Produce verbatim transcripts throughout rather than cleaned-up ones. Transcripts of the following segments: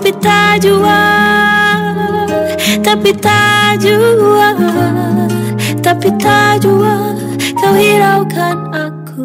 tapi tak jua, tapi tak jua, tapi tak jua, kau hiraukan aku.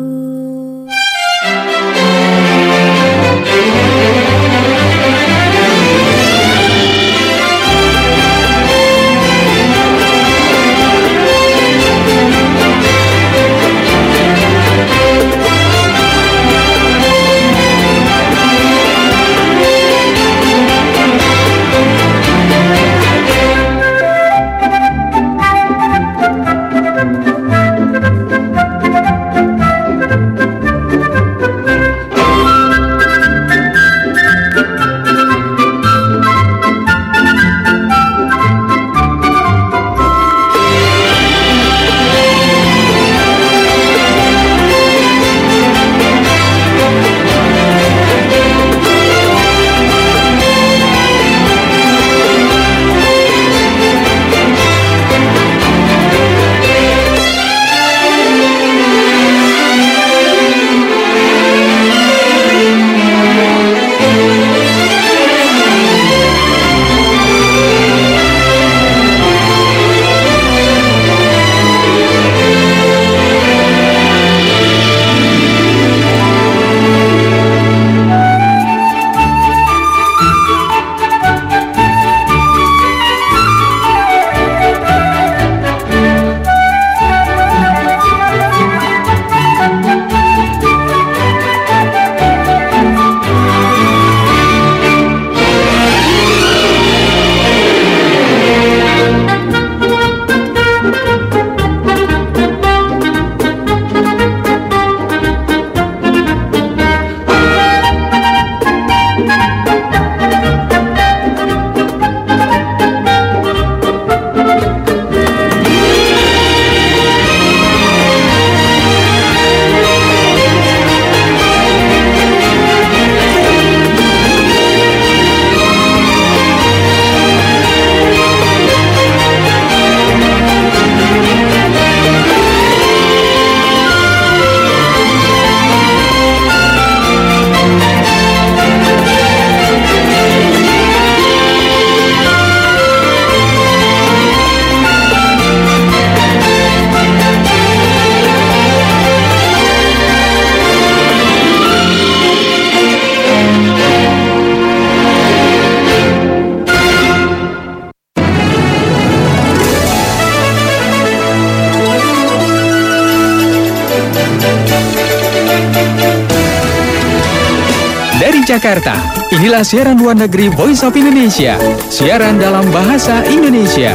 Jakarta, inilah siaran luar negeri Voice of Indonesia, siaran dalam bahasa Indonesia.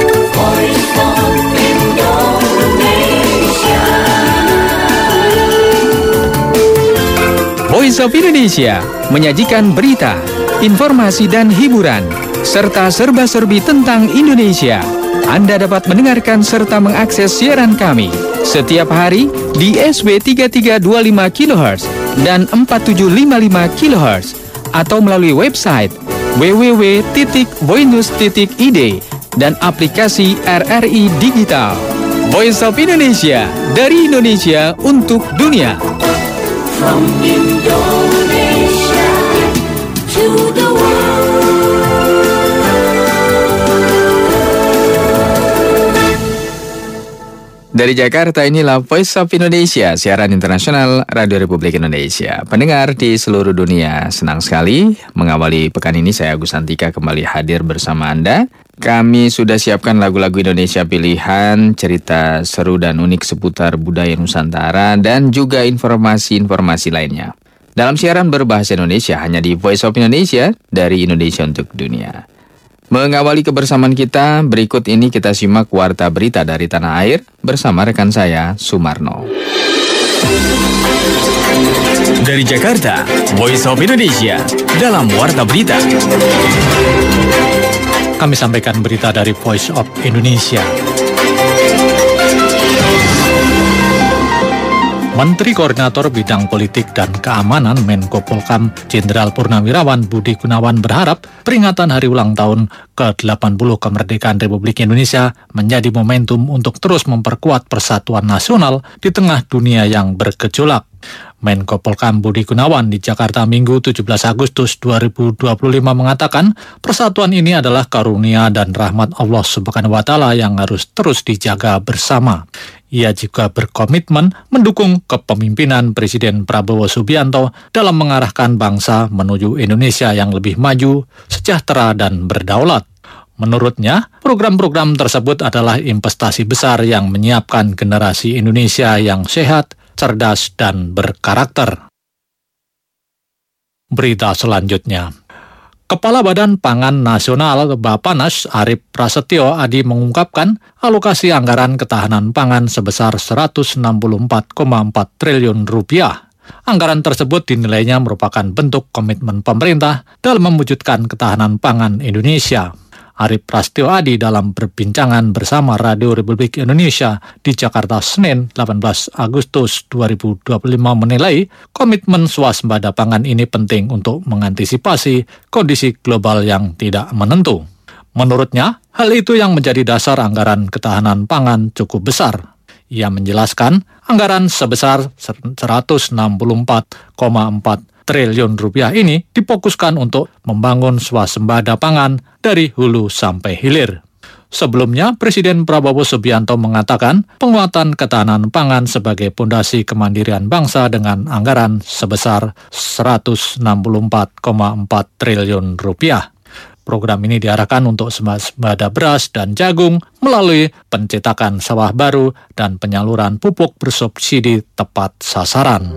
Voice of Indonesia. Voice of Indonesia menyajikan berita, informasi dan hiburan, serta serba-serbi tentang Indonesia. Anda dapat mendengarkan serta mengakses siaran kami setiap hari di S W tiga tiga dua lima kilohertz dan empat tujuh lima lima kilohertz atau melalui website w w w titik voinews titik i d dan aplikasi R R I Digital. Voice of Indonesia, dari Indonesia untuk dunia. From Indonesia to the world. Dari Jakarta, inilah Voice of Indonesia, siaran internasional Radio Republik Indonesia. Pendengar di seluruh dunia, senang sekali mengawali pekan ini saya Agus Antika kembali hadir bersama Anda. Kami sudah siapkan lagu-lagu Indonesia pilihan, cerita seru dan unik seputar budaya Nusantara, dan juga informasi-informasi lainnya. Dalam siaran berbahasa Indonesia hanya di Voice of Indonesia, dari Indonesia untuk dunia. Mengawali kebersamaan kita, berikut ini kita simak warta berita dari tanah air bersama rekan saya, Sumarno. Dari Jakarta, Voice of Indonesia, dalam warta berita. Kami sampaikan berita dari Voice of Indonesia. Menteri Koordinator Bidang Politik dan Keamanan Menko Polkam Jenderal Purnawirawan Budi Gunawan berharap peringatan hari ulang tahun ke delapan puluh kemerdekaan Republik Indonesia menjadi momentum untuk terus memperkuat persatuan nasional di tengah dunia yang bergejolak. Menko Polhukam Budi Gunawan di Jakarta Minggu tujuh belas Agustus dua ribu dua puluh lima mengatakan persatuan ini adalah karunia dan rahmat Allah Subhanahu wa Ta'ala yang harus terus dijaga bersama. Ia juga berkomitmen mendukung kepemimpinan Presiden Prabowo Subianto dalam mengarahkan bangsa menuju Indonesia yang lebih maju, sejahtera, dan berdaulat. Menurutnya, program-program tersebut adalah investasi besar yang menyiapkan generasi Indonesia yang sehat, cerdas, dan berkarakter. Berita selanjutnya. Kepala Badan Pangan Nasional Bappenas Arief Prasetyo Adi mengungkapkan alokasi anggaran ketahanan pangan sebesar seratus enam puluh empat koma empat triliun rupiah. Anggaran tersebut dinilainya merupakan bentuk komitmen pemerintah dalam mewujudkan ketahanan pangan Indonesia. Arief Prasetyo Adi dalam perbincangan bersama Radio Republik Indonesia di Jakarta Senin delapan belas Agustus dua ribu dua puluh lima menilai komitmen swasembada pangan ini penting untuk mengantisipasi kondisi global yang tidak menentu. Menurutnya, hal itu yang menjadi dasar anggaran ketahanan pangan cukup besar. Ia menjelaskan anggaran sebesar seratus enam puluh empat koma empat triliun rupiah ini difokuskan untuk membangun swasembada pangan dari hulu sampai hilir. Sebelumnya, Presiden Prabowo Subianto mengatakan penguatan ketahanan pangan sebagai pondasi kemandirian bangsa dengan anggaran sebesar seratus enam puluh empat koma empat triliun rupiah. Program ini diarahkan untuk swasembada beras dan jagung melalui pencetakan sawah baru dan penyaluran pupuk bersubsidi tepat sasaran.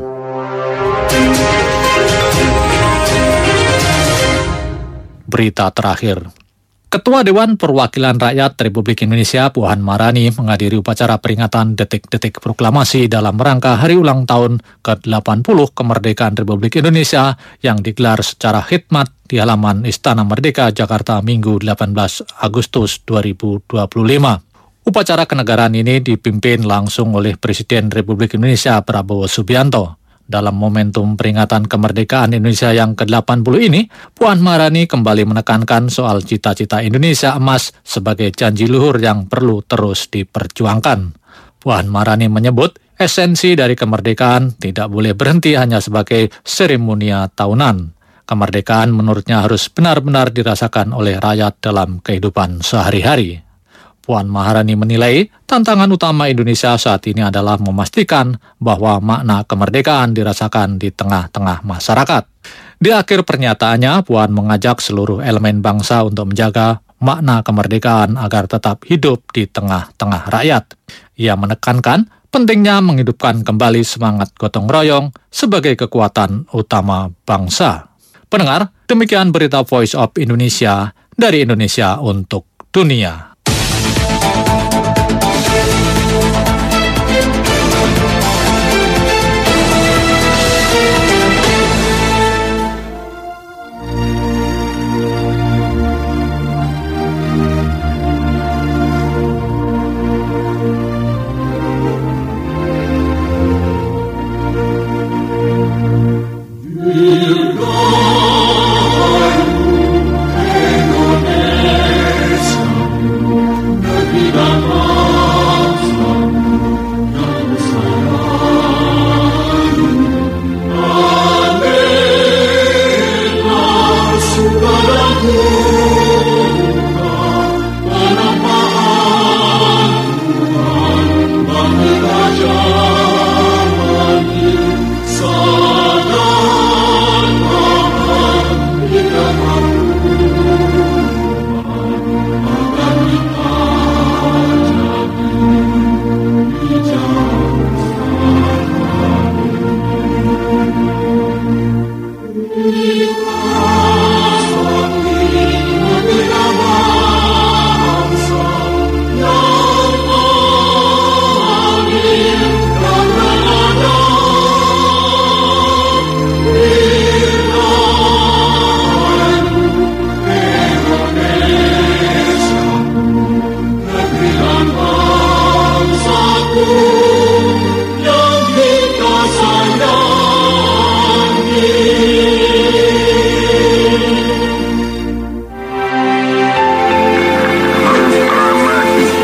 Berita terakhir. Ketua Dewan Perwakilan Rakyat Republik Indonesia Puan Maharani menghadiri upacara peringatan detik-detik proklamasi dalam rangka hari ulang tahun ke delapan puluh kemerdekaan Republik Indonesia yang digelar secara khidmat di halaman Istana Merdeka, Jakarta Minggu delapan belas Agustus dua ribu dua puluh lima. Upacara kenegaraan ini dipimpin langsung oleh Presiden Republik Indonesia Prabowo Subianto. Dalam momentum peringatan kemerdekaan Indonesia yang ke delapan puluh ini, Puan Maharani kembali menekankan soal cita-cita Indonesia emas sebagai janji luhur yang perlu terus diperjuangkan. Puan Maharani menyebut esensi dari kemerdekaan tidak boleh berhenti hanya sebagai seremonia tahunan. Kemerdekaan menurutnya harus benar-benar dirasakan oleh rakyat dalam kehidupan sehari-hari. Puan Maharani menilai tantangan utama Indonesia saat ini adalah memastikan bahwa makna kemerdekaan dirasakan di tengah-tengah masyarakat. Di akhir pernyataannya, Puan mengajak seluruh elemen bangsa untuk menjaga makna kemerdekaan agar tetap hidup di tengah-tengah rakyat. Ia menekankan pentingnya menghidupkan kembali semangat gotong royong sebagai kekuatan utama bangsa. Pendengar, demikian berita Voice of Indonesia dari Indonesia untuk dunia.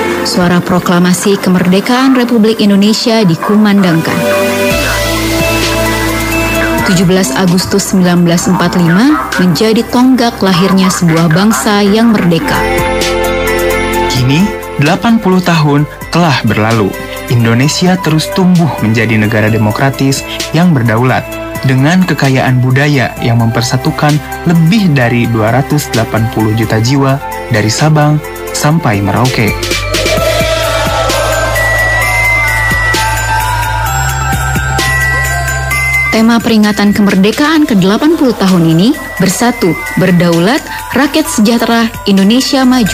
Suara proklamasi kemerdekaan Republik Indonesia dikumandangkan. tujuh belas Agustus seribu sembilan ratus empat puluh lima menjadi tonggak lahirnya sebuah bangsa yang merdeka. Kini, delapan puluh tahun telah berlalu. Indonesia terus tumbuh menjadi negara demokratis yang berdaulat dengan kekayaan budaya yang mempersatukan lebih dari dua ratus delapan puluh juta jiwa dari Sabang sampai Merauke. Tema peringatan kemerdekaan ke delapan puluh tahun ini, Bersatu, Berdaulat, Rakyat Sejahtera, Indonesia Maju.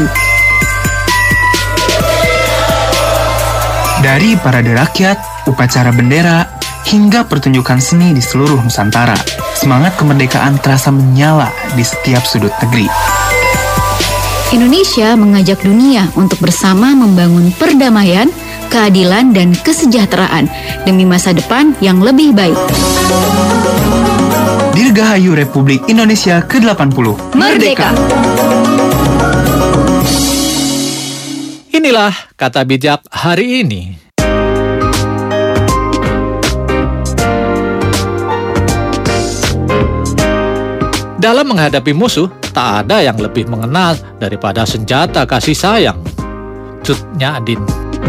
Dari parade rakyat, upacara bendera, hingga pertunjukan seni di seluruh Nusantara, semangat kemerdekaan terasa menyala di setiap sudut negeri. Indonesia mengajak dunia untuk bersama membangun perdamaian, keadilan, dan kesejahteraan demi masa depan yang lebih baik. Dirgahayu Republik Indonesia ke delapan puluh. Merdeka! Inilah kata bijak hari ini. Dalam menghadapi musuh, tak ada yang lebih mengenal daripada senjata kasih sayang. Cut Nyak-Dien.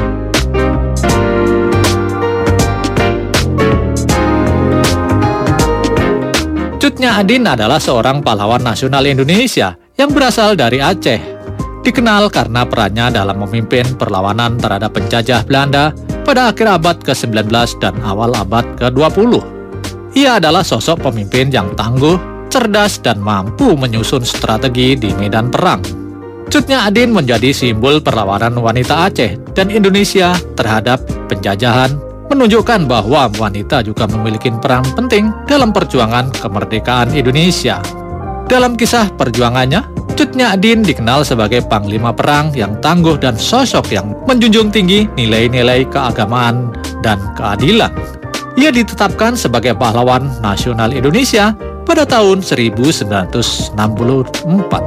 Cut Nyak-Dien adalah seorang pahlawan nasional Indonesia yang berasal dari Aceh. Dikenal karena perannya dalam memimpin perlawanan terhadap penjajah Belanda pada akhir abad ke sembilan belas dan awal abad ke dua puluh. Ia adalah sosok pemimpin yang tangguh, cerdas, dan mampu menyusun strategi di medan perang. Cut Nyak-Dien menjadi simbol perlawanan wanita Aceh dan Indonesia terhadap penjajahan, menunjukkan bahwa wanita juga memiliki peran penting dalam perjuangan kemerdekaan Indonesia. Dalam kisah perjuangannya, Cut Nyak-Dien dikenal sebagai panglima perang yang tangguh dan sosok yang menjunjung tinggi nilai-nilai keagamaan dan keadilan. Ia ditetapkan sebagai pahlawan nasional Indonesia pada tahun seribu sembilan ratus enam puluh empat.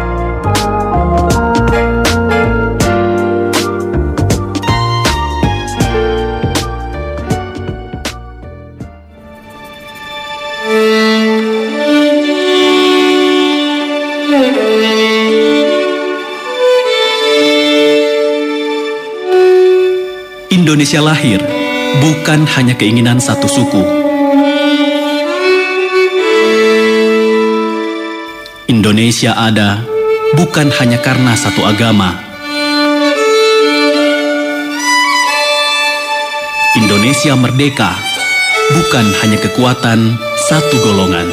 Indonesia lahir bukan hanya keinginan satu suku. Indonesia ada bukan hanya karena satu agama. Indonesia merdeka bukan hanya kekuatan satu golongan.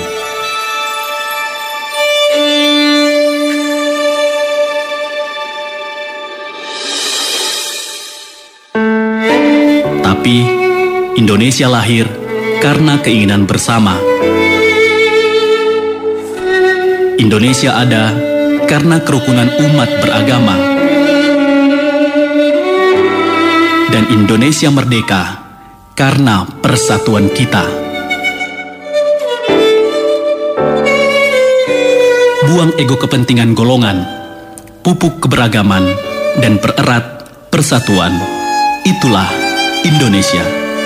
Tapi Indonesia lahir karena keinginan bersama. Indonesia ada karena kerukunan umat beragama. Dan Indonesia merdeka karena persatuan kita. Buang ego kepentingan golongan, pupuk keberagaman, dan pererat persatuan. Itulah Indonesia.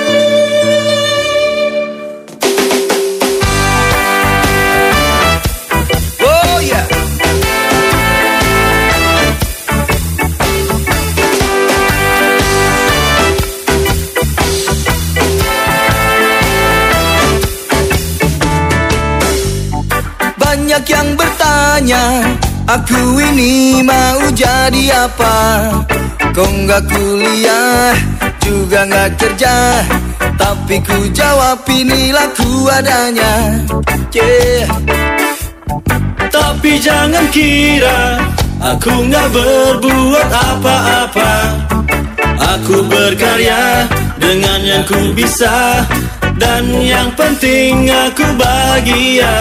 Oh yeah. Banyak yang bertanya, aku ini mau jadi apa? Kok nggak kuliah, juga nggak kerja, tapi ku jawab inilah ku adanya. Yeah. Tapi jangan kira aku nggak berbuat apa-apa. Aku berkarya dengan yang ku bisa, dan yang penting aku bahagia.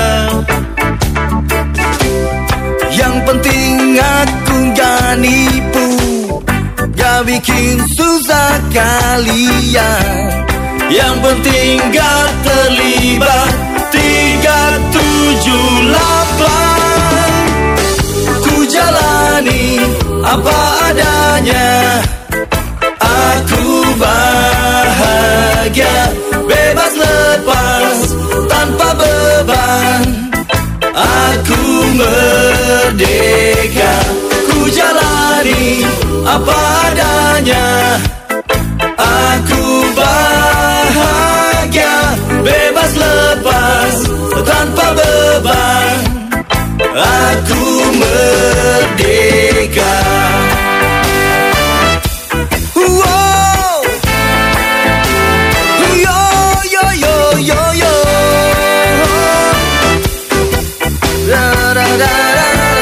Yang penting aku gak nipu, gak bikin susah kalian. Yang penting gak terlibat tiga tujuh delapan. Ku jalani apa adanya, aku bahagia, bebas lepas tanpa merdeka. Ku jalani apa adanya. Aku bahagia, bebas lepas tanpa beban. Aku merdeka. Wow. Yo yo yo yo yo. Da da da da.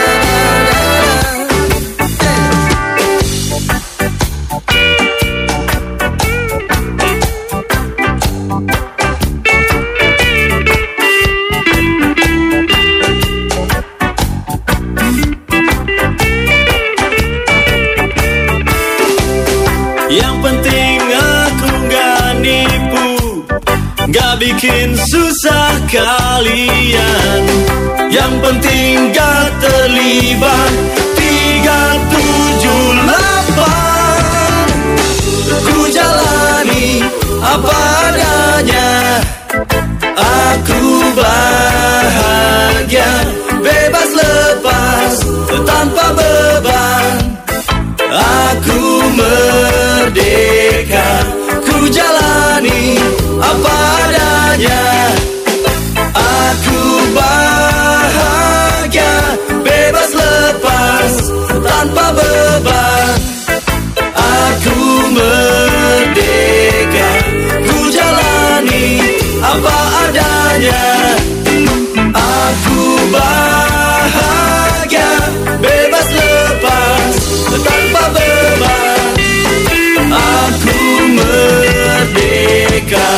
Yang penting aku gak nipu, gak bikin susah kalian. Yang penting gak terlibat tiga tujuh lapan. Ku jalani apa adanya. Aku bahagia, bebas lepas tanpa beban. Aku merdeka. Ku jalani apa adanya. Aku bahagia, bebas lepas tanpa beban. Aku merdeka. Ku jalani apa adanya. Aku bahagia, bebas lepas tanpa beban. Aku merdeka.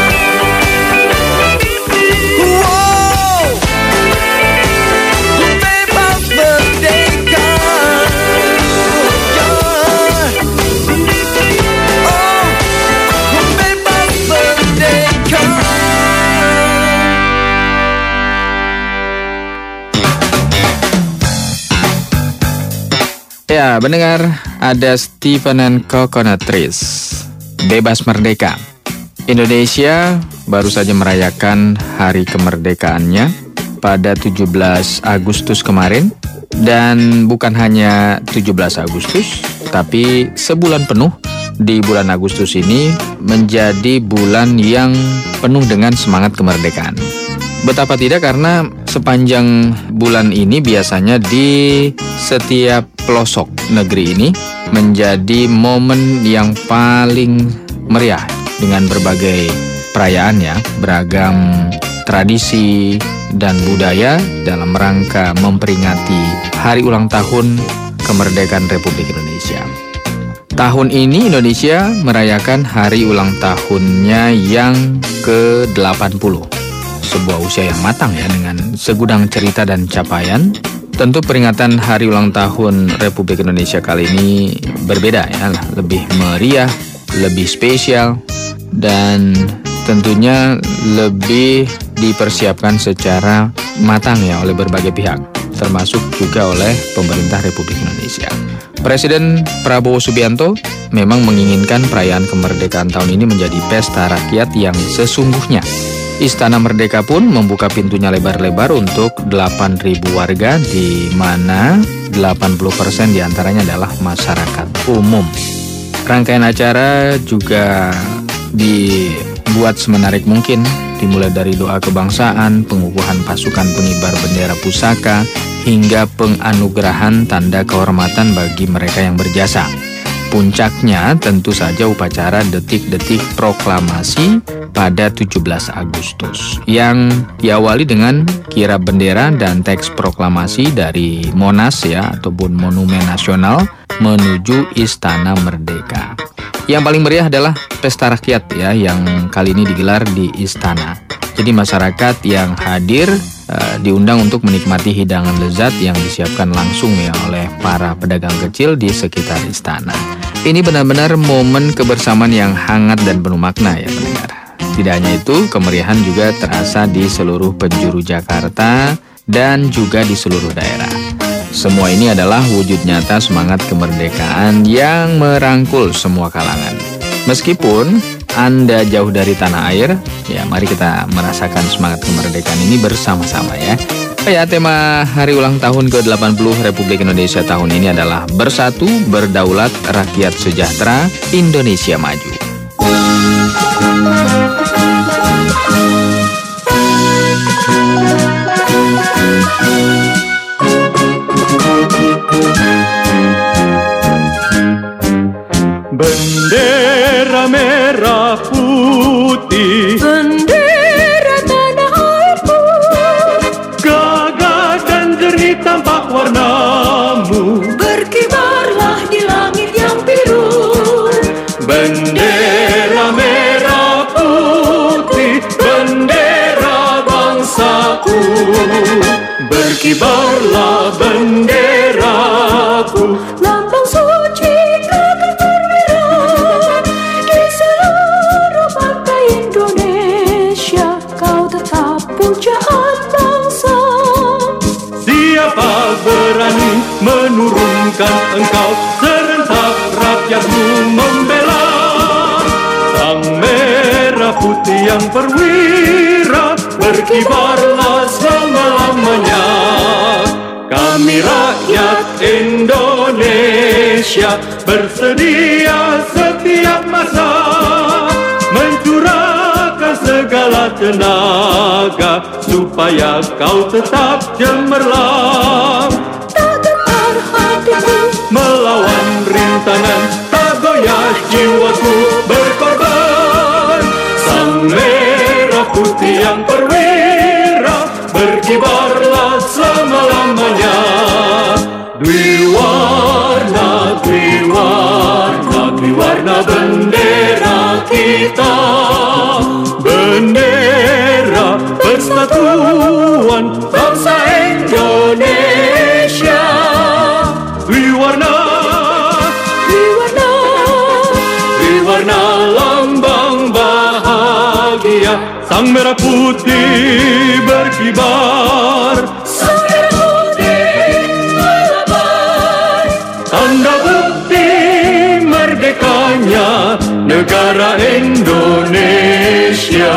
Wow. Bebas merdeka. Yeah. Oh, bebas merdeka. Ya, mendengar ada Stephen and Coconut Trees, Bebas Merdeka. Indonesia baru saja merayakan hari kemerdekaannya pada tujuh belas Agustus kemarin. Dan bukan hanya tujuh belas Agustus, tapi sebulan penuh di bulan Agustus ini menjadi bulan yang penuh dengan semangat kemerdekaan. Betapa tidak, karena sepanjang bulan ini biasanya di setiap pelosok negeri ini menjadi momen yang paling meriah dengan berbagai perayaan ya, beragam tradisi dan budaya dalam rangka memperingati hari ulang tahun kemerdekaan Republik Indonesia. Tahun ini Indonesia merayakan hari ulang tahunnya yang ke delapan puluh. Sebuah usia yang matang ya, dengan segudang cerita dan capaian. Tentu peringatan hari ulang tahun Republik Indonesia kali ini berbeda ya, lebih meriah, lebih spesial, dan tentunya lebih dipersiapkan secara matang ya oleh berbagai pihak, termasuk juga oleh pemerintah Republik Indonesia. Presiden Prabowo Subianto memang menginginkan perayaan kemerdekaan tahun ini menjadi pesta rakyat yang sesungguhnya. Istana Merdeka pun membuka pintunya lebar-lebar untuk delapan ribu warga, di mana delapan puluh persen diantaranya adalah masyarakat umum. Rangkaian acara juga dibuat semenarik mungkin, dimulai dari doa kebangsaan, pengukuhan pasukan pengibar bendera pusaka, hingga penganugerahan tanda kehormatan bagi mereka yang berjasa. Puncaknya tentu saja upacara detik-detik proklamasi pada tujuh belas Agustus yang diawali dengan kirap bendera dan teks proklamasi dari Monas ya, ataupun Monumen Nasional menuju Istana Merdeka. Yang paling meriah adalah pesta rakyat ya, yang kali ini digelar di Istana. Jadi masyarakat yang hadir uh, diundang untuk menikmati hidangan lezat yang disiapkan langsung ya oleh para pedagang kecil di sekitar istana. Ini benar-benar momen kebersamaan yang hangat dan penuh makna ya pendengar. Tidak hanya itu, kemeriahan juga terasa di seluruh penjuru Jakarta dan juga di seluruh daerah. Semua ini adalah wujud nyata semangat kemerdekaan yang merangkul semua kalangan. Meskipun Anda jauh dari tanah air, ya mari kita merasakan semangat kemerdekaan ini bersama-sama ya. Oh ya, tema hari ulang tahun ke delapan puluh Republik Indonesia tahun ini adalah Bersatu, Berdaulat, Rakyat Sejahtera, Indonesia Maju. Bendera merah putih, Bendera tanah airku, gagah dan jernih tampak warnamu. berkibarlah di langit yang biru. Bendera merah putih, bendera bangsaku. Berkibarlah benderaku, Lambang suci gagah perwira, di seluruh pantai Indonesia kau tetap pujaan bangsa. siapa berani menurunkan engkau? Serentak rakyatmu membela. Sang merah putih yang perwira, berkibarlah selama-lamanya. Kami rakyat Indonesia bersedia setiap masa mencurahkan segala tenaga supaya kau tetap cemerlang. Tak gentar hatiku, Melawan rintangan, tak goyah jiwaku berkorban. Sang merah putih yang perwira, berkibarlah selama-lamanya. Dwi warna, dwi warna, dwi warna bendera kita. Bendera persatuan bangsa Indonesia. Dwi warna, di warna, dwi warna lambang bahagia. Sang merah putih berkibar, sang merah putih melabar. tanda bukti merdekanya negara Indonesia.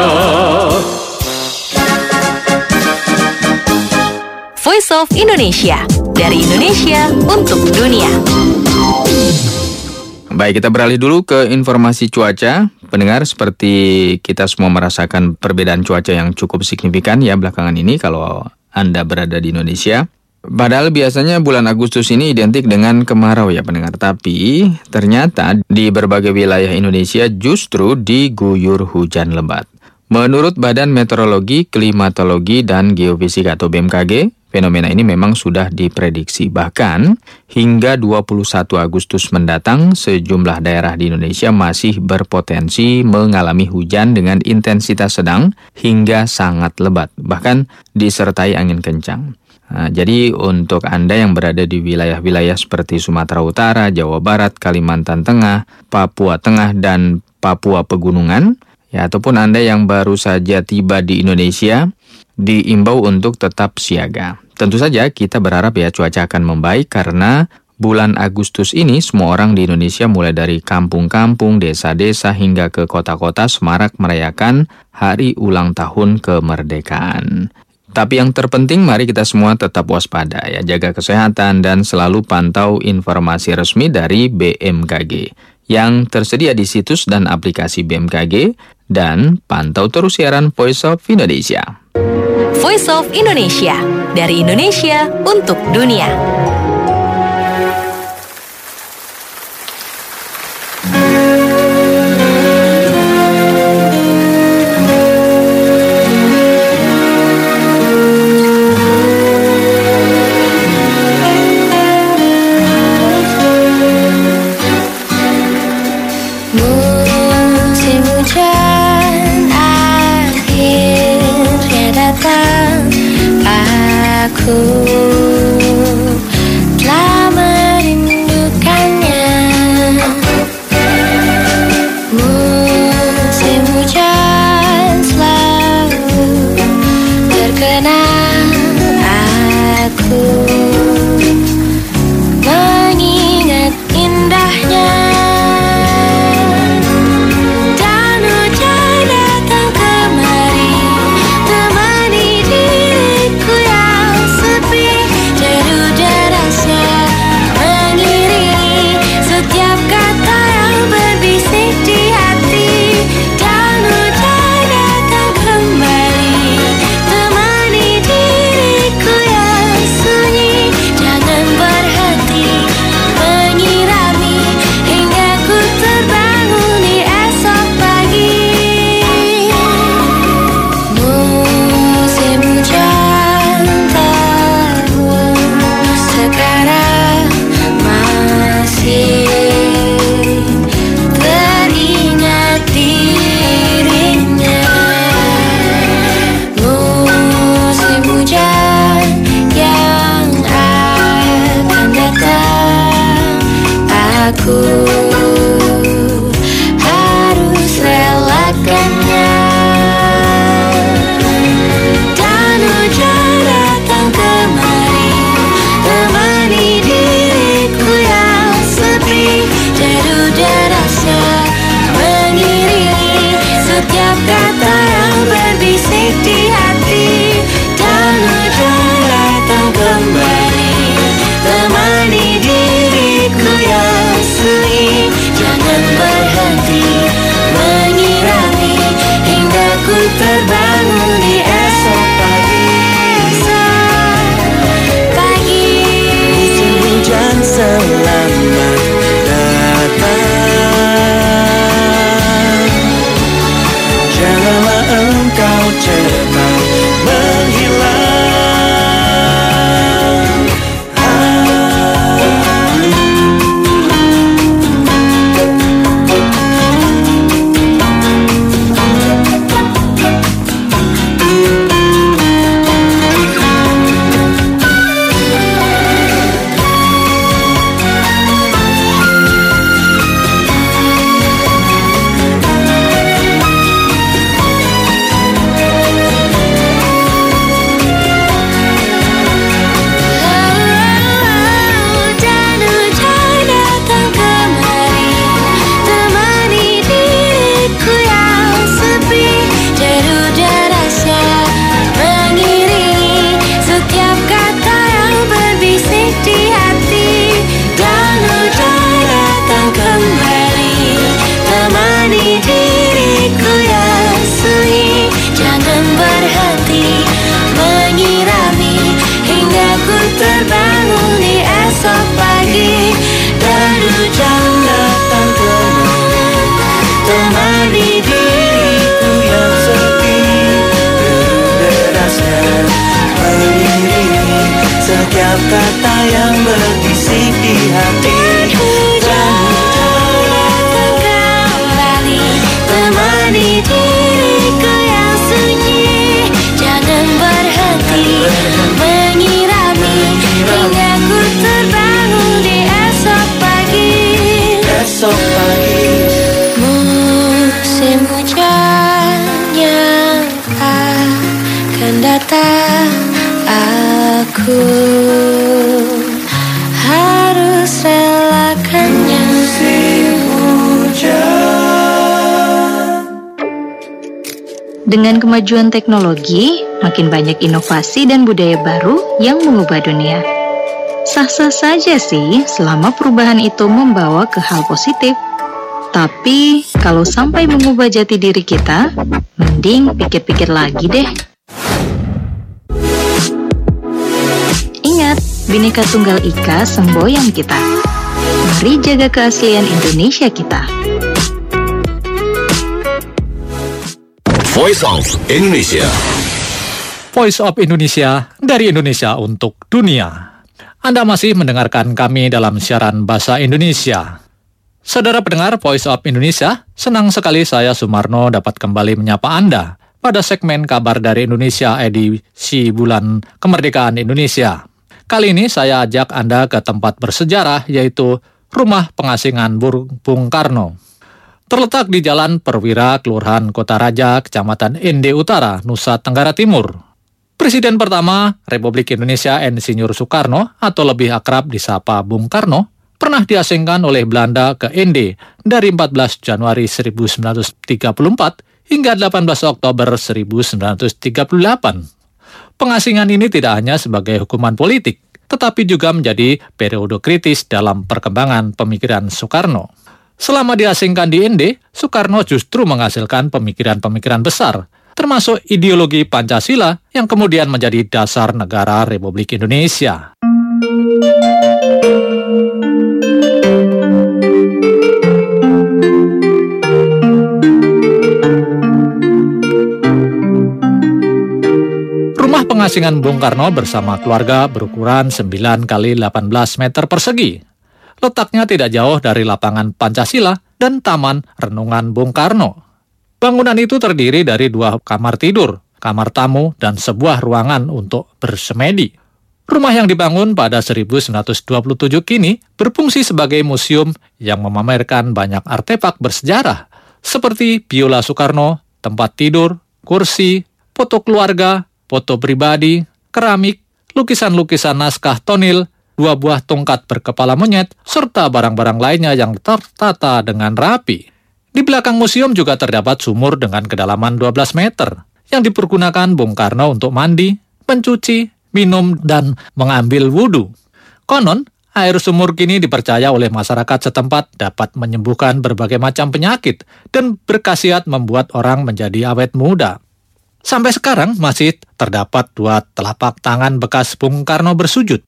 Voice of Indonesia, dari Indonesia untuk dunia. Baik, kita beralih dulu ke informasi cuaca. Pendengar, seperti kita semua merasakan perbedaan cuaca yang cukup signifikan ya belakangan ini kalau Anda berada di Indonesia. Padahal biasanya bulan Agustus ini identik dengan kemarau ya pendengar. Tapi ternyata di berbagai wilayah Indonesia justru diguyur hujan lebat. Menurut Badan Meteorologi, Klimatologi, dan Geofisika atau B M K G, fenomena ini memang sudah diprediksi. Bahkan hingga dua puluh satu Agustus mendatang, sejumlah daerah di Indonesia masih berpotensi mengalami hujan dengan intensitas sedang hingga sangat lebat, bahkan disertai angin kencang. Nah, jadi untuk Anda yang berada di wilayah-wilayah seperti Sumatera Utara, Jawa Barat, Kalimantan Tengah, Papua Tengah, dan Papua Pegunungan, ya ataupun Anda yang baru saja tiba di Indonesia, diimbau untuk tetap siaga. Tentu saja kita berharap ya cuaca akan membaik karena bulan Agustus ini semua orang di Indonesia mulai dari kampung-kampung, desa-desa hingga ke kota-kota semarak merayakan hari ulang tahun kemerdekaan. Tapi yang terpenting mari kita semua tetap waspada ya, jaga kesehatan dan selalu pantau informasi resmi dari B M K G yang tersedia di situs dan aplikasi B M K G, dan pantau terus siaran Voice of Indonesia. Voice of Indonesia, dari Indonesia untuk dunia. Musim hujan akhirnya datang. Aku telah merindukannya. Musim hujan selalu terkenang. Aku mengingat indahnya. Dan hujan datang kemari, temani diriku yang cerna menghilang. Dan hujan datang kemari, temani diriku yang sepi. Deru derasnya mengiringi setiap kata yang berbisik di hati. Dan hujan datang kembali, temani diriku yang sunyi. Jangan berhenti menyirami hingga ku terbangun di esok pagi. Dan hujan datang kembali, temani diriku yang sepi. Derasnya mengiringi setiap kata yang berbisik di hati. Dan hujan datang kembali, temani diriku yang sunyi. Jangan berhenti menyirami hingga ku terbangun di esok pagi. Esok pagi Musim hujan yang akan datang, aku harus relakannya. musim hujan. Dengan kemajuan teknologi, makin banyak inovasi dan budaya baru yang mengubah dunia. Sah-sah saja sih selama perubahan itu membawa ke hal positif. Tapi kalau sampai mengubah jati diri kita, mending pikir-pikir lagi deh. Ingat, Bhinneka Tunggal Ika semboyan kita. Mari jaga keaslian Indonesia kita. Voice of Indonesia. Voice of Indonesia, dari Indonesia untuk dunia. Anda masih mendengarkan kami dalam siaran bahasa Indonesia. Saudara pendengar Voice of Indonesia, senang sekali saya Sumarno dapat kembali menyapa Anda pada segmen kabar dari Indonesia edisi bulan kemerdekaan Indonesia. Kali ini saya ajak Anda ke tempat bersejarah, yaitu Rumah Pengasingan Bung Karno. Terletak di Jalan Perwira, Kelurahan Kota Raja, Kecamatan Ende Utara, Nusa Tenggara Timur. Presiden pertama Republik Indonesia Insinyur Soekarno, atau lebih akrab disapa Bung Karno, pernah diasingkan oleh Belanda ke Ende dari empat belas Januari seribu sembilan ratus tiga puluh empat hingga delapan belas Oktober seribu sembilan ratus tiga puluh delapan. Pengasingan ini tidak hanya sebagai hukuman politik, tetapi juga menjadi periode kritis dalam perkembangan pemikiran Soekarno. Selama diasingkan di Ende, Soekarno justru menghasilkan pemikiran-pemikiran besar, termasuk ideologi Pancasila yang kemudian menjadi dasar negara Republik Indonesia. Rumah pengasingan Bung Karno bersama keluarga berukuran sembilan kali delapan belas meter persegi. Letaknya tidak jauh dari lapangan Pancasila dan Taman Renungan Bung Karno. Bangunan itu terdiri dari dua kamar tidur, kamar tamu, dan sebuah ruangan untuk bersemedi. Rumah yang dibangun pada seribu sembilan ratus dua puluh tujuh kini berfungsi sebagai museum yang memamerkan banyak artefak bersejarah, seperti biola Soekarno, tempat tidur, kursi, foto keluarga, foto pribadi, keramik, lukisan-lukisan naskah tonil, dua buah tongkat berkepala monyet, serta barang-barang lainnya yang tertata dengan rapi. Di belakang museum juga terdapat sumur dengan kedalaman dua belas meter, yang dipergunakan Bung Karno untuk mandi, mencuci, minum, dan mengambil wudhu. Konon, air sumur kini dipercaya oleh masyarakat setempat dapat menyembuhkan berbagai macam penyakit dan berkhasiat membuat orang menjadi awet muda. Sampai sekarang masih terdapat dua telapak tangan bekas Bung Karno bersujud.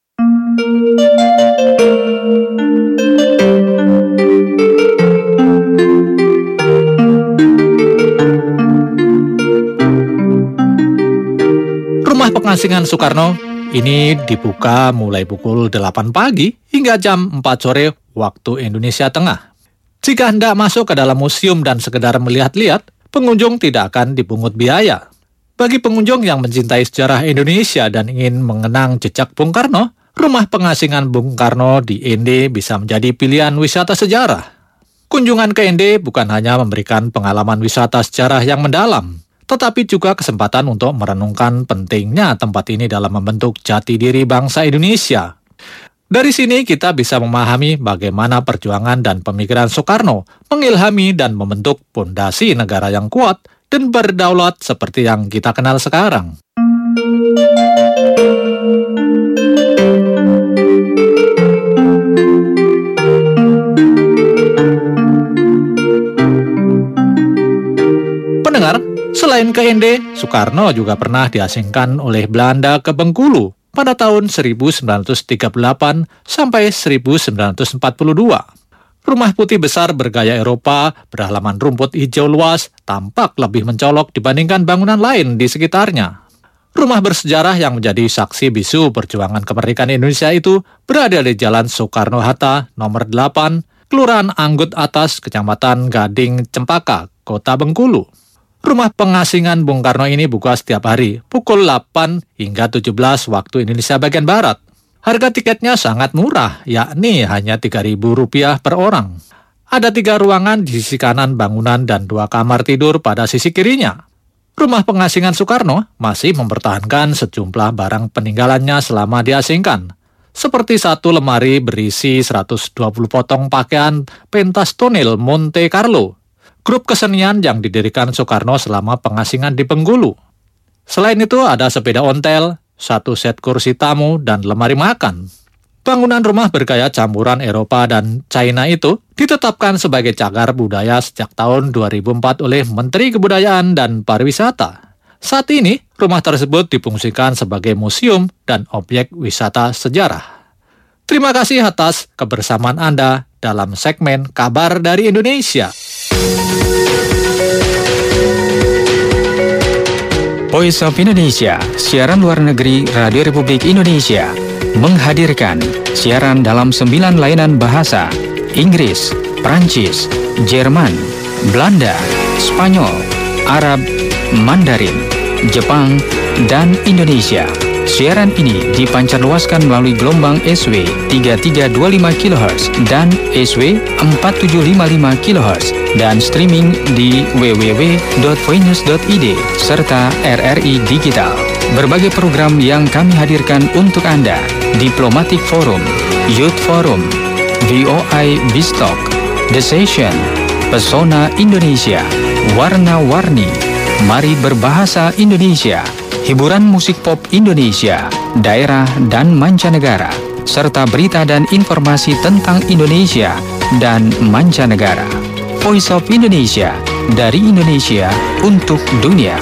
Rumah pengasingan Soekarno ini dibuka mulai pukul delapan pagi hingga jam empat sore waktu Indonesia Tengah. Jika hendak masuk ke dalam museum dan sekedar melihat-lihat, pengunjung tidak akan dipungut biaya. Bagi pengunjung yang mencintai sejarah Indonesia dan ingin mengenang jejak Bung Karno, rumah pengasingan Bung Karno di Ende bisa menjadi pilihan wisata sejarah. Kunjungan ke Ende bukan hanya memberikan pengalaman wisata sejarah yang mendalam, tetapi juga kesempatan untuk merenungkan pentingnya tempat ini dalam membentuk jati diri bangsa Indonesia. Dari sini kita bisa memahami bagaimana perjuangan dan pemikiran Soekarno mengilhami dan membentuk pondasi negara yang kuat dan berdaulat seperti yang kita kenal sekarang. Pendengar, selain ke Ende, Soekarno juga pernah diasingkan oleh Belanda ke Bengkulu pada tahun seribu sembilan ratus tiga puluh delapan sampai seribu sembilan ratus empat puluh dua. Rumah putih besar bergaya Eropa, berhalaman rumput hijau luas, tampak lebih mencolok dibandingkan bangunan lain di sekitarnya. Rumah bersejarah yang menjadi saksi bisu perjuangan kemerdekaan Indonesia itu berada di Jalan Soekarno-Hatta nomor delapan, Kelurahan Anggut Atas, Kecamatan Gading, Cempaka, Kota Bengkulu. Rumah pengasingan Bung Karno ini buka setiap hari, pukul delapan hingga tujuh belas waktu Indonesia bagian Barat. Harga tiketnya sangat murah, yakni hanya tiga ribu rupiah per orang. Ada tiga ruangan di sisi kanan bangunan dan dua kamar tidur pada sisi kirinya. Rumah pengasingan Soekarno masih mempertahankan sejumlah barang peninggalannya selama diasingkan, seperti satu lemari berisi seratus dua puluh potong pakaian pentas tonil Monte Carlo, grup kesenian yang didirikan Soekarno selama pengasingan di Bengkulu. Selain itu ada sepeda ontel, satu set kursi tamu, dan lemari makan. Bangunan rumah bergaya campuran Eropa dan China itu ditetapkan sebagai cagar budaya sejak tahun dua ribu empat oleh Menteri Kebudayaan dan Pariwisata. Saat ini, rumah tersebut difungsikan sebagai museum dan objek wisata sejarah. Terima kasih atas kebersamaan Anda dalam segmen Kabar dari Indonesia. Voice of Indonesia, siaran luar negeri Radio Republik Indonesia, menghadirkan siaran dalam sembilan layanan bahasa: Inggris, Prancis, Jerman, Belanda, Spanyol, Arab, Mandarin, Jepang, dan Indonesia. Siaran ini dipancarluaskan melalui gelombang S W tiga tiga dua lima kilohertz dan S W empat tujuh lima lima kilohertz dan streaming di w w w dot voinews dot i d serta R R I Digital. Berbagai program yang kami hadirkan untuk Anda: Diplomatic Forum, Youth Forum, V O I Bistalk, The Session, Pesona Indonesia, Warna-Warni, Mari Berbahasa Indonesia, hiburan musik pop Indonesia, daerah dan mancanegara, serta berita dan informasi tentang Indonesia dan mancanegara. Voice of Indonesia, dari Indonesia untuk dunia.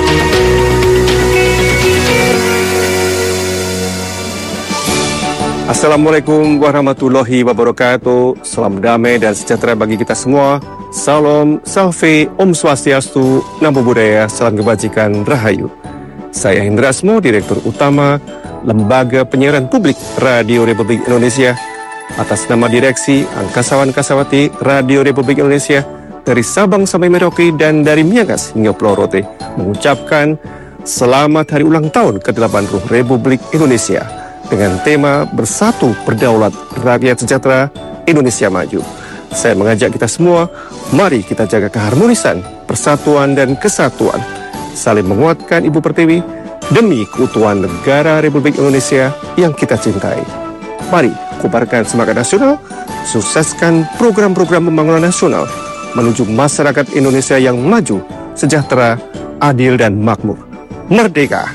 Assalamualaikum warahmatullahi wabarakatuh. Salam damai dan sejahtera bagi kita semua. Salam, salve, Om Swastiastu, Namo Buddhaya, salam kebajikan, Rahayu. Saya Hendra Asmo, Direktur Utama Lembaga Penyiaran Publik Radio Republik Indonesia. Atas nama Direksi Angkasawan-Kasawati Radio Republik Indonesia dari Sabang sampai Merauke dan dari Miangas hingga Pulau Rote, mengucapkan selamat hari ulang tahun ke delapan puluh Republik Indonesia dengan tema Bersatu Berdaulat Rakyat Sejahtera Indonesia Maju. Saya mengajak kita semua, mari kita jaga keharmonisan, persatuan dan kesatuan, saling menguatkan Ibu Pertiwi demi keutuhan negara Republik Indonesia yang kita cintai. Mari kobarkan semangat nasional, sukseskan program-program pembangunan nasional menuju masyarakat Indonesia yang maju, sejahtera, adil dan makmur. Merdeka!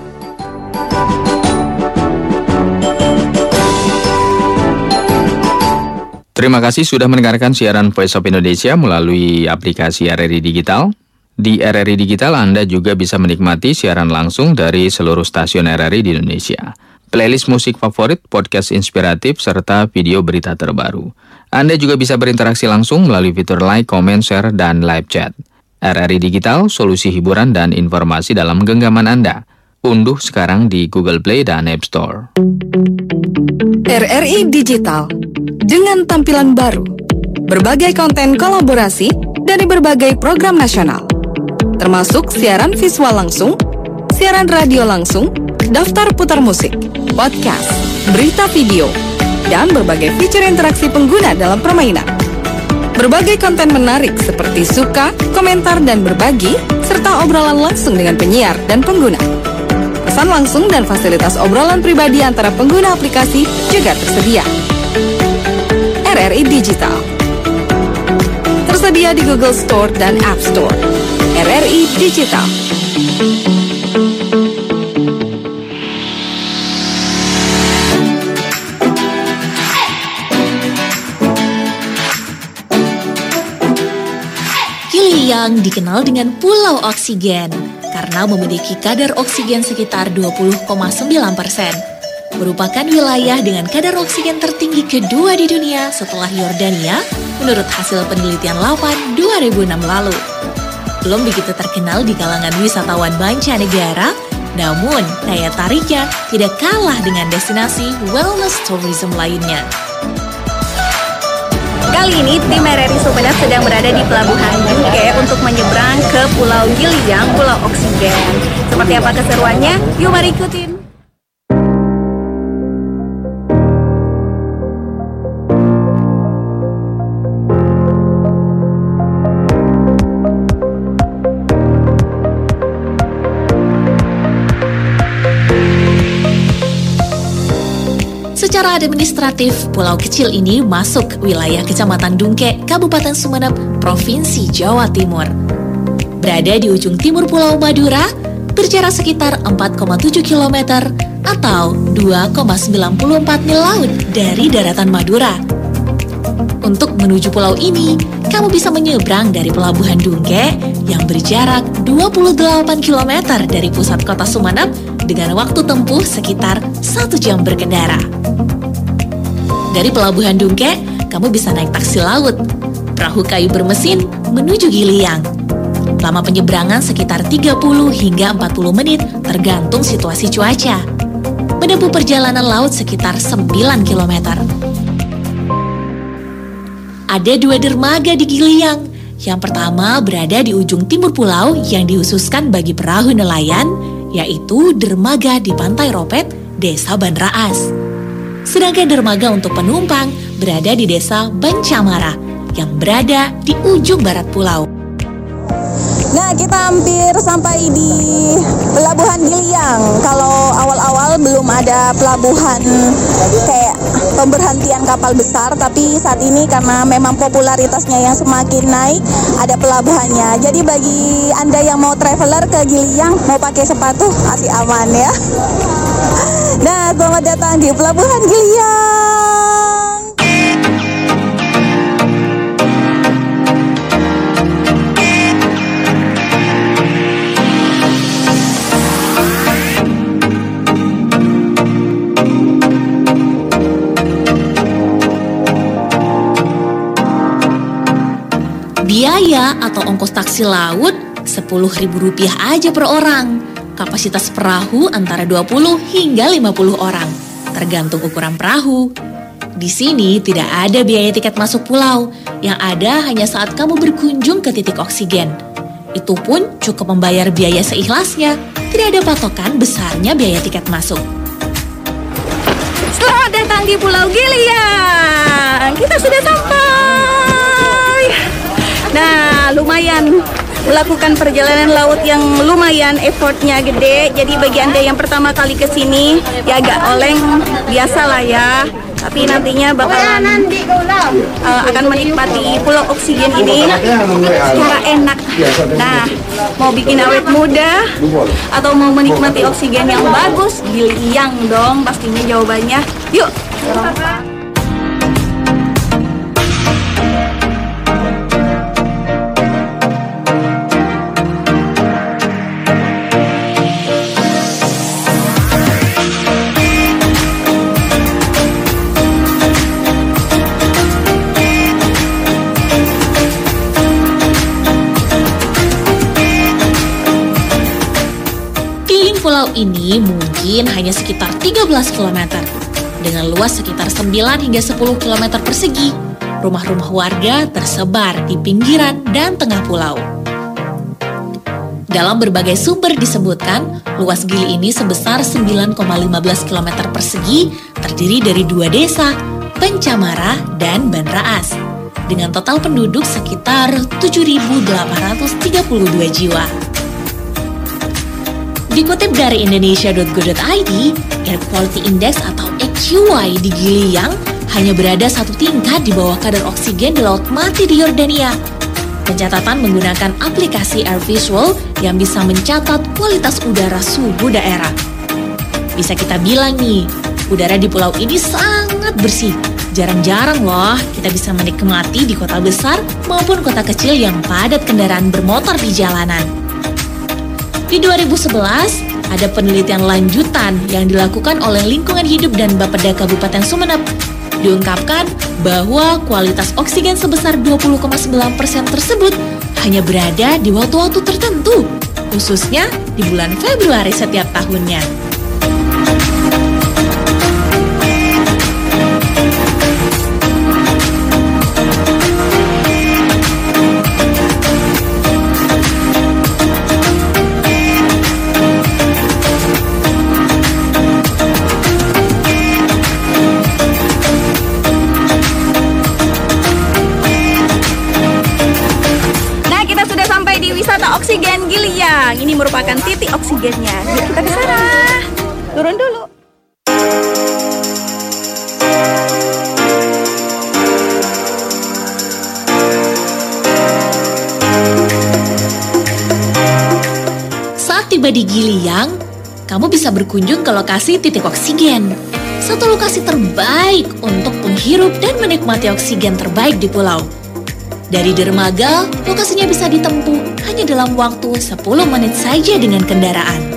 Terima kasih sudah mendengarkan siaran Voice of Indonesia melalui aplikasi R R I Digital. Di R R I Digital Anda juga bisa menikmati siaran langsung dari seluruh stasiun R R I di Indonesia. Playlist musik favorit, podcast inspiratif, serta video berita terbaru. Anda juga bisa berinteraksi langsung melalui fitur like, comment, share, dan live chat. R R I Digital, solusi hiburan dan informasi dalam genggaman Anda. Unduh sekarang di Google Play dan App Store. R R I Digital dengan tampilan baru, berbagai konten kolaborasi dari berbagai program nasional, termasuk siaran visual langsung, siaran radio langsung, daftar putar musik, podcast, berita video, dan berbagai fitur interaksi pengguna dalam permainan. Berbagai konten menarik seperti suka, komentar, dan berbagi, serta obrolan langsung dengan penyiar dan pengguna. Pesan langsung dan fasilitas obrolan pribadi antara pengguna aplikasi juga tersedia. R R I Digital tersedia di Google Store dan App Store. R R I Digital. Giliang dikenal dengan Pulau Oksigen karena memiliki kadar oksigen sekitar dua puluh koma sembilan persen. Merupakan wilayah dengan kadar oksigen tertinggi kedua di dunia setelah Yordania menurut hasil penelitian LAPAN dua ribu enam lalu. Belum begitu terkenal di kalangan wisatawan mancanegara, namun daya tariknya tidak kalah dengan destinasi wellness tourism lainnya. Kali ini tim R R I Sumeneb sedang berada di Pelabuhan Dungke untuk menyeberang ke Pulau Giliang, Pulau Oksigen. Seperti apa keseruannya? Yuk mari ikutin. Secara administratif, pulau kecil ini masuk wilayah Kecamatan Dungke, Kabupaten Sumeneb, Provinsi Jawa Timur. Berada di ujung timur Pulau Madura, berjarak sekitar empat koma tujuh kilometer atau dua koma sembilan empat mil laut dari daratan Madura. Untuk menuju pulau ini, kamu bisa menyeberang dari Pelabuhan Dungke yang berjarak dua puluh delapan kilometer dari pusat kota Sumeneb dengan waktu tempuh sekitar satu jam berkendara. Dari Pelabuhan Dungke, kamu bisa naik taksi laut, perahu kayu bermesin menuju Giliang. Lama penyeberangan sekitar tiga puluh hingga empat puluh menit tergantung situasi cuaca. Menempuh perjalanan laut sekitar sembilan kilometer. Ada dua dermaga di Giliang. Yang pertama berada di ujung timur pulau yang dikhususkan bagi perahu nelayan, yaitu dermaga di Pantai Ropet, Desa Banraas. Sedangkan dermaga untuk penumpang berada di Desa Bancamara yang berada di ujung barat pulau. Nah, kita hampir sampai di Pelabuhan Giliang. Kalau awal-awal belum ada pelabuhan kayak pemberhentian kapal besar, tapi saat ini karena memang popularitasnya yang semakin naik, ada pelabuhannya. Jadi bagi Anda yang mau traveler ke Giliang, mau pakai sepatu masih aman ya. Nah, selamat datang di Pelabuhan Giliang. Biaya atau ongkos taksi laut sepuluh ribu rupiah aja per orang. Kapasitas perahu antara dua puluh hingga lima puluh orang, tergantung ukuran perahu. Di sini tidak ada biaya tiket masuk pulau, yang ada hanya saat kamu berkunjung ke titik oksigen. Itu pun cukup membayar biaya seikhlasnya, tidak ada patokan besarnya biaya tiket masuk. Selamat datang di Pulau Giliang. Kita sudah sampai. Nah, lumayan melakukan perjalanan laut yang lumayan effortnya gede. Jadi bagi Anda yang pertama kali ke sini ya agak oleng, biasalah ya. Tapi nantinya bakalan uh, akan menikmati Pulau Oksigen ini secara enak. Nah, mau bikin awet muda atau mau menikmati oksigen yang bagus, Giliang dong pastinya jawabannya. Yuk. pulau ini mungkin hanya sekitar tiga belas kilometer. Dengan luas sekitar sembilan hingga sepuluh kilometer persegi, rumah-rumah warga tersebar di pinggiran dan tengah pulau. Dalam berbagai sumber disebutkan, luas Gili ini sebesar sembilan koma lima belas kilometer persegi, terdiri dari dua desa, Pencamara dan Banraas, dengan total penduduk sekitar tujuh ribu delapan ratus tiga puluh dua jiwa. Dikutip dari indonesia dot go dot i d, Air Quality Index atau A Q I di Gili Yang hanya berada satu tingkat di bawah kadar oksigen di Laut Mati di Yordania. Pencatatan menggunakan aplikasi Air Visual yang bisa mencatat kualitas udara suhu daerah. Bisa kita bilang nih, udara di pulau ini sangat bersih. Jarang-jarang loh kita bisa menikmati di kota besar maupun kota kecil yang padat kendaraan bermotor di jalanan. Di dua ribu sebelas, ada penelitian lanjutan yang dilakukan oleh Lingkungan Hidup dan Bapeda Kabupaten Sumeneb. Diungkapkan bahwa kualitas oksigen sebesar dua puluh koma sembilan persen tersebut hanya berada di waktu-waktu tertentu, khususnya di bulan Februari setiap tahunnya. Wisata oksigen Gili Yang. Ini merupakan titik oksigennya. Yuk kita ke sana. Turun dulu. Saat tiba di Gili Yang, kamu bisa berkunjung ke lokasi titik oksigen. Satu lokasi terbaik untuk menghirup dan menikmati oksigen terbaik di pulau. Dari dermaga, lokasinya bisa ditempuh hanya dalam waktu sepuluh menit saja dengan kendaraan.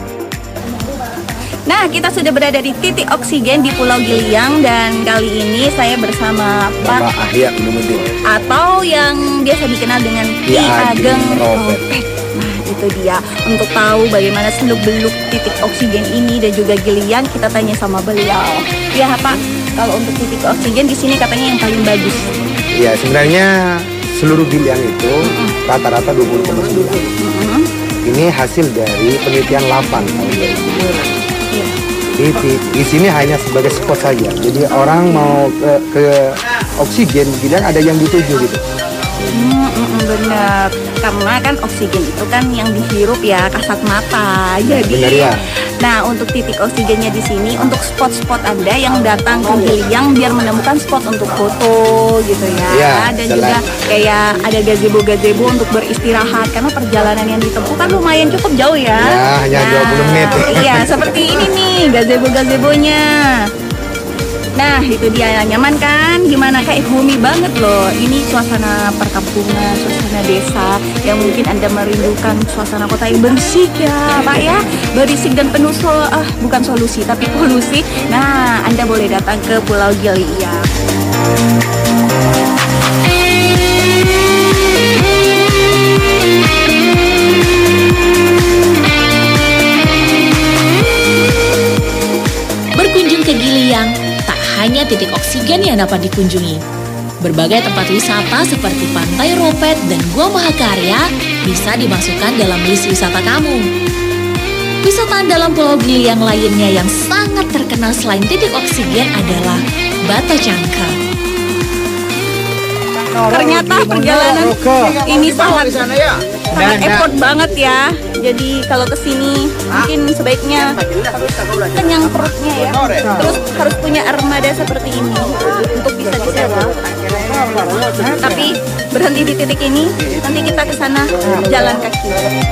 Nah, kita sudah berada di titik oksigen di Pulau Gili Yang dan kali ini saya bersama Pak Ahya Minumuddin atau yang biasa dikenal dengan Ki Ageng Ropet. Nah, itu dia. Untuk tahu bagaimana seluk-beluk titik oksigen ini dan juga Gili Yang, kita tanya sama beliau. Ya, Pak, kalau untuk titik oksigen di sini katanya yang paling bagus. Ya, sebenarnya seluruh Gili Yang itu rata-rata dua puluh koma sembilan. Mm-hmm. Ini hasil dari penelitian lapan tahun dua ribu. Iya. Di, di, di sini hanya sebagai spot saja. Jadi orang mau ke, ke oksigen Gili Yang ada yang dituju gitu. Hmm, mm, benar. Karena kan oksigen itu kan yang dihirup ya kasat mata. Jadi, benar ya. Nah, untuk titik oksigennya di sini untuk spot-spot Anda yang datang ke Gili Yang biar menemukan spot untuk foto gitu ya. Ya, dan selain. juga kayak ada gazebo-gazebo untuk beristirahat karena perjalanan yang ditempuh kan lumayan cukup jauh ya. Ya, hanya nah, dua puluh menit. Iya, seperti ini nih gazebo-gazebonya. Nah, itu dia, nyaman kan? Gimana, kayak bumi banget loh. Ini suasana perkampungan, suasana desa yang mungkin Anda merindukan suasana kota yang bersih ya, Pak ya. Berisik dan penuh so, ah, bukan solusi tapi polusi. Nah, Anda boleh datang ke Pulau Gili Yang. Berkunjung ke Gili Yang tak hanya titik oksigen yang dapat dikunjungi. Berbagai tempat wisata seperti Pantai Ropet dan Gua Mahakarya bisa dimasukkan dalam list wisata kamu. Wisata dalam Pulau Gili Yang lainnya yang sangat terkenal selain titik oksigen adalah Batu Cangkeh. Ternyata perjalanan ini sangat sangat effort banget ya. Jadi kalau kesini mungkin sebaiknya kenyang perutnya ya. Terus harus punya armada seperti ini untuk bisa disewa. Tapi berhenti di titik ini, nanti kita ke sana jalan kaki.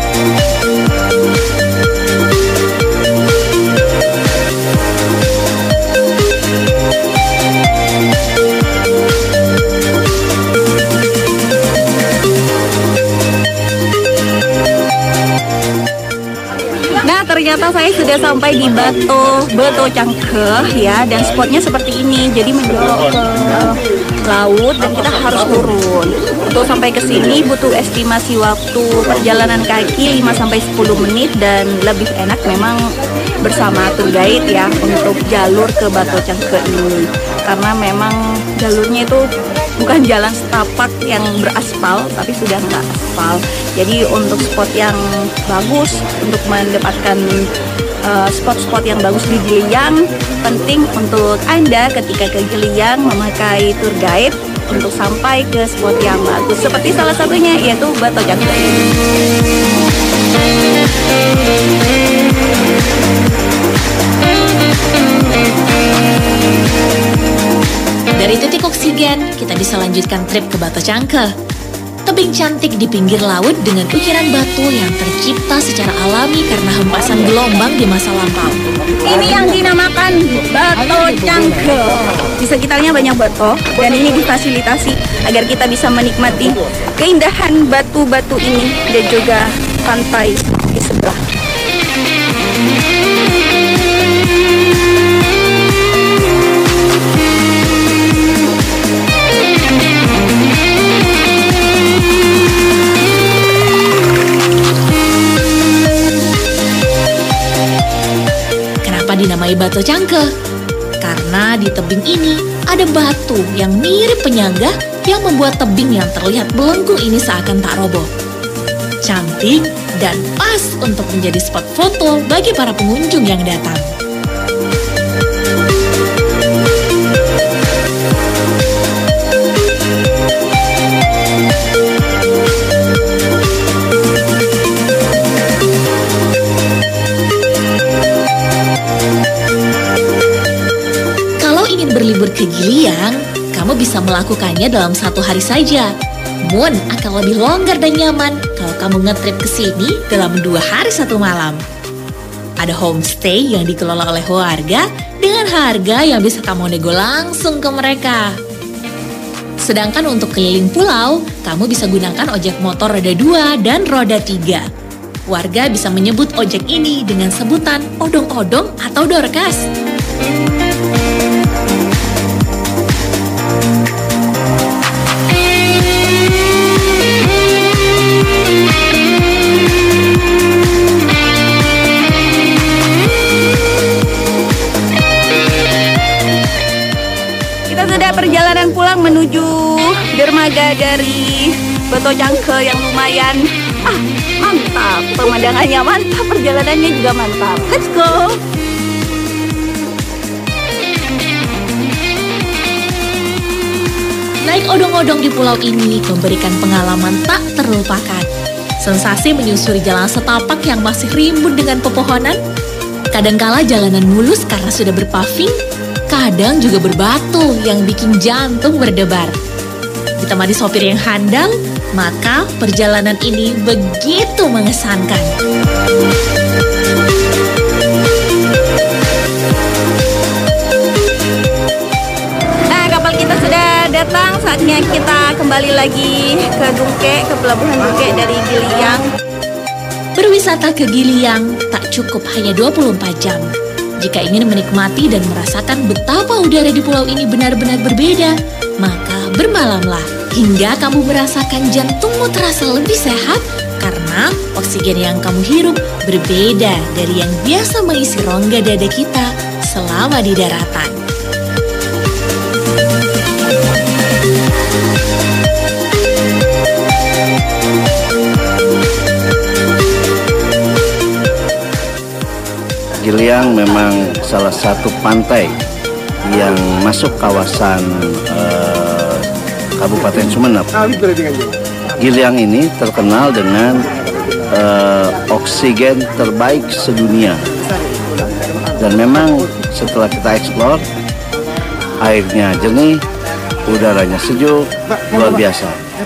Ternyata saya sudah sampai di Batu Batu Cangkeh ya, dan spotnya seperti ini. Jadi menjorok ke laut dan kita harus turun. Untuk sampai ke sini butuh estimasi waktu perjalanan kaki lima sampai sepuluh menit dan lebih enak memang bersama tour guide ya untuk jalur ke Batu Cangke ini. Karena memang jalurnya itu bukan jalan setapak yang beraspal, tapi sudah nggak aspal. Jadi untuk spot yang bagus, untuk mendapatkan uh, spot-spot yang bagus di Giliang, penting untuk Anda ketika ke Giliang memakai tour guide untuk sampai ke spot yang bagus. Seperti salah satunya yaitu Batu Cangke. Dari titik oksigen, kita bisa lanjutkan trip ke Batu Cangke. Tebing cantik di pinggir laut dengan ukiran batu yang tercipta secara alami karena hempasan gelombang di masa lampau. Ini yang dinamakan Batu Cangke. Di sekitarnya banyak batu dan ini difasilitasi agar kita bisa menikmati keindahan batu-batu ini dan juga pantai di sebelah. Dinamai Batu Cangke karena di tebing ini ada batu yang mirip penyangga yang membuat tebing yang terlihat belenggu ini seakan tak roboh. Cantik dan pas untuk menjadi spot foto bagi para pengunjung yang datang. Berlibur ke Giliang, kamu bisa melakukannya dalam satu hari saja. Namun akan lebih longgar dan nyaman kalau kamu ngetrip ke sini dalam dua hari satu malam. Ada homestay yang dikelola oleh warga dengan harga yang bisa kamu nego langsung ke mereka. Sedangkan untuk keliling pulau, kamu bisa gunakan ojek motor roda dua dan roda tiga. Warga bisa menyebut ojek ini dengan sebutan odong-odong atau dorkas. Perjalanan pulang menuju dermaga dari Batu Cangke yang lumayan ah mantap, pemandangannya mantap, perjalanannya juga mantap. Let's go. Naik odong-odong di pulau ini memberikan pengalaman tak terlupakan. Sensasi menyusuri jalan setapak yang masih rimbun dengan pepohonan. Kadangkala jalanan mulus karena sudah berpaving. Kadang juga berbatu yang bikin jantung berdebar. Ditemani sopir yang handal, maka perjalanan ini begitu mengesankan. Nah, kapal kita sudah datang, saatnya kita kembali lagi ke Dungke, ke pelabuhan Dungke dari Giliang. Berwisata ke Giliang tak cukup hanya dua puluh empat jam. Jika ingin menikmati dan merasakan betapa udara di pulau ini benar-benar berbeda, maka bermalamlah hingga kamu merasakan jantungmu terasa lebih sehat karena oksigen yang kamu hirup berbeda dari yang biasa mengisi rongga dada kita selama di daratan. Giliang memang salah satu pantai yang masuk kawasan uh, Kabupaten Sumeneb. Giliang ini terkenal dengan uh, oksigen terbaik sedunia. Dan memang setelah kita eksplor, airnya jernih, udaranya sejuk, luar biasa.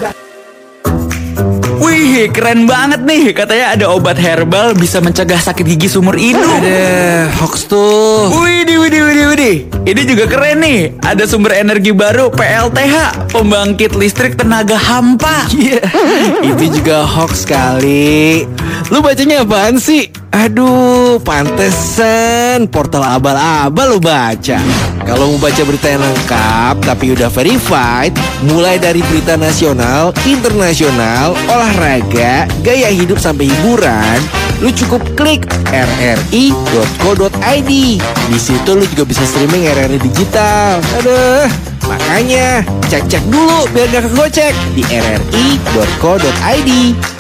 Wih, keren banget nih. Katanya ada obat herbal bisa mencegah sakit gigi seumur hidup. Ada hoax tuh. Widih, widih, widih, widih. Ini juga keren nih. Ada sumber energi baru P L T H, pembangkit listrik tenaga hampa. Iya, yeah. Itu juga hoax kali. Lu bacanya apaan sih? Aduh, pantesan portal abal-abal lo baca. Kalau mau baca berita yang lengkap tapi udah verified, mulai dari berita nasional, internasional, olahraga, gaya hidup sampai hiburan, lu cukup klik r r i dot co dot i d. Di situ lu juga bisa streaming R R I digital. Aduh, makanya cek-cek dulu biar gak kegocek di r r i dot co dot i d.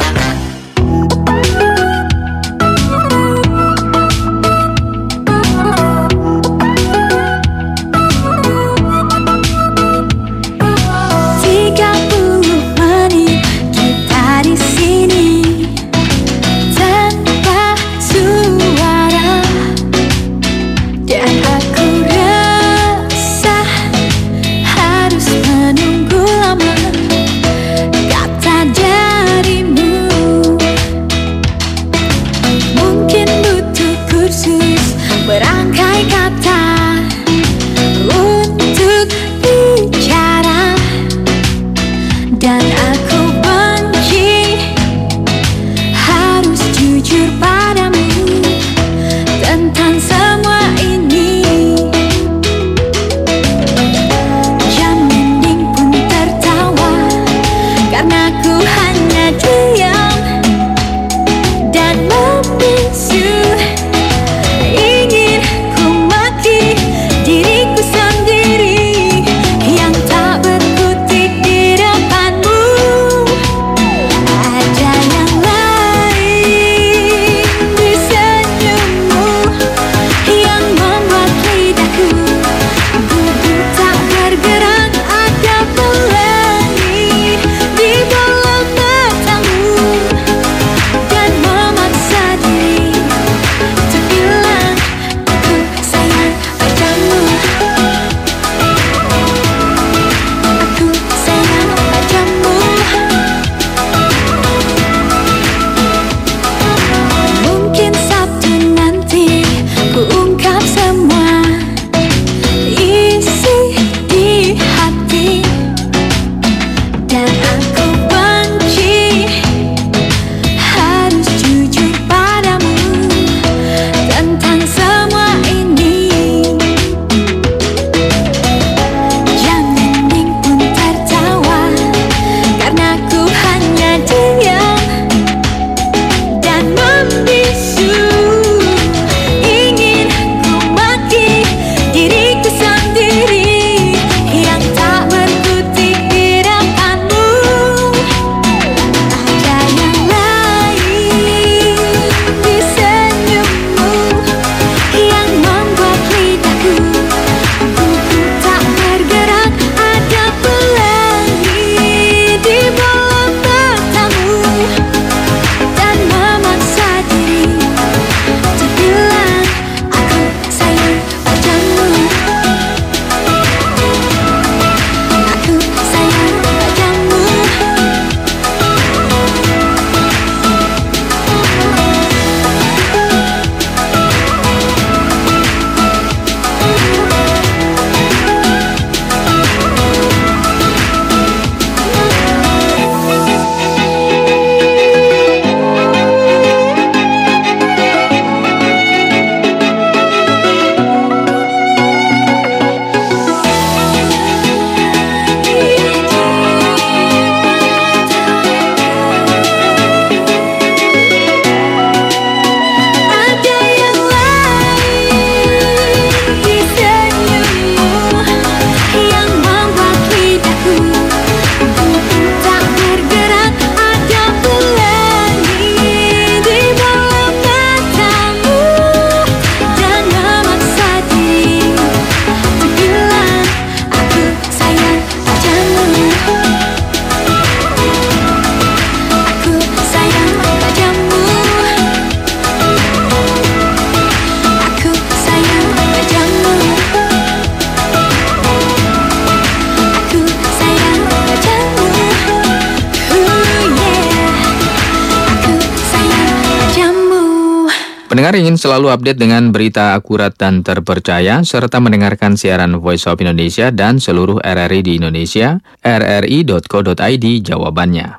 Pendengar ingin selalu update dengan berita akurat dan terpercaya, serta mendengarkan siaran Voice of Indonesia dan seluruh R R I di Indonesia, r r i dot co dot i d jawabannya.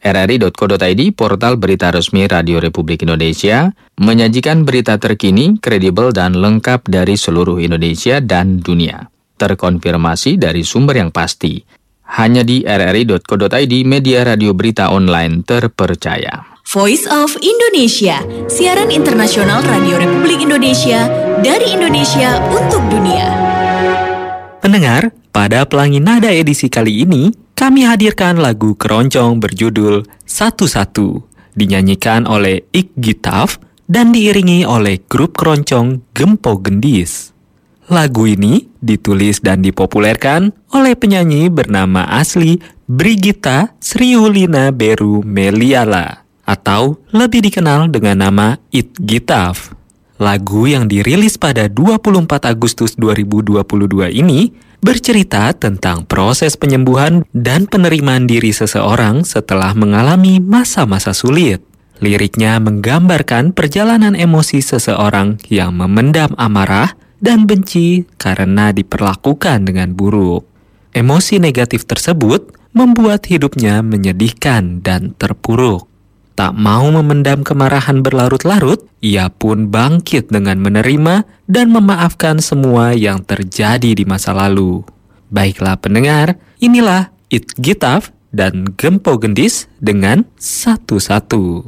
R R I dot co dot I D, portal berita resmi Radio Republik Indonesia, menyajikan berita terkini, kredibel, dan lengkap dari seluruh Indonesia dan dunia. Terkonfirmasi dari sumber yang pasti. Hanya di R R I dot co dot I D, media radio berita online terpercaya. Voice of Indonesia, siaran internasional Radio Republik Indonesia dari Indonesia untuk dunia. Pendengar, pada Pelangi Nada edisi kali ini, kami hadirkan lagu keroncong berjudul Satu-Satu, dinyanyikan oleh Ik Gitaf dan diiringi oleh grup keroncong Gempo Gendis. Lagu ini ditulis dan dipopulerkan oleh penyanyi bernama asli Brigita Sriulina Beru Meliala, atau lebih dikenal dengan nama Ik Gitaf. Lagu yang dirilis pada dua puluh empat Agustus dua ribu dua puluh dua ini bercerita tentang proses penyembuhan dan penerimaan diri seseorang setelah mengalami masa-masa sulit. Liriknya menggambarkan perjalanan emosi seseorang yang memendam amarah dan benci karena diperlakukan dengan buruk. Emosi negatif tersebut membuat hidupnya menyedihkan dan terpuruk. Tak mau memendam kemarahan berlarut-larut, ia pun bangkit dengan menerima dan memaafkan semua yang terjadi di masa lalu. Baiklah pendengar, inilah Ik Gitaf dan Gempo Gendis dengan Satu-Satu.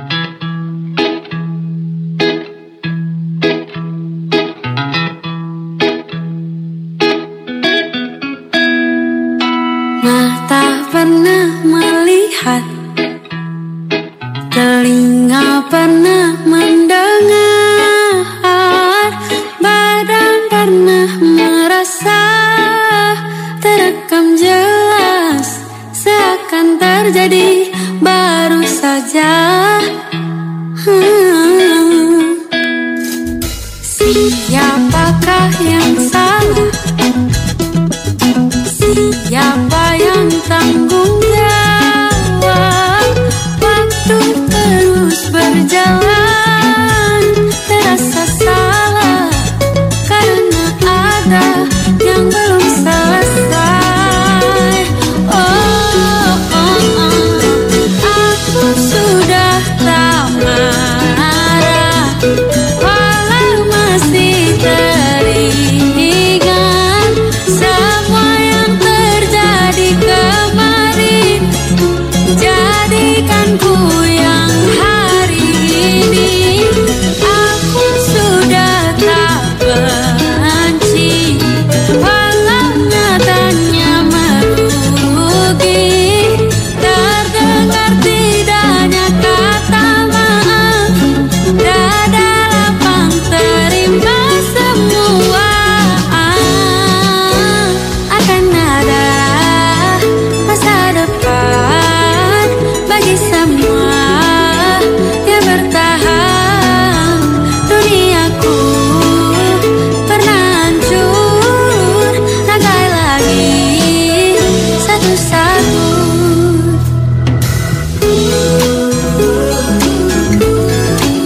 Mata pernah melihat, telinga pernah mendengar, badan pernah merasa, terekam jelas, seakan terjadi baru saja. Hmm. Siapakah yang salah? Siapa